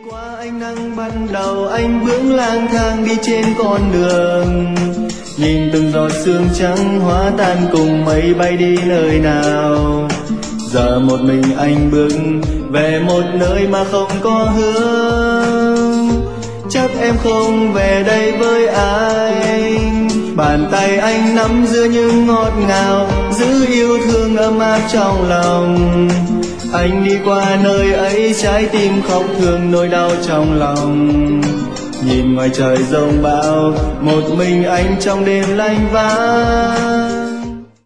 Qua ánh nắng ban đầu anh bước lang thang đi trên con đường, nhìn từng giọt sương trắng hóa tan cùng mây bay đi nơi nào. Giờ một mình anh bước về một nơi mà không có hướng, chắc em không về đây với anh. Bàn tay anh nắm giữ những ngọt ngào, giữ yêu thương ấm áp trong lòng. Anh đi qua nơi ấy trái tim khóc thương nỗi đau trong lòng. Nhìn ngoài trời giông bão, một mình anh trong đêm lạnh vắng.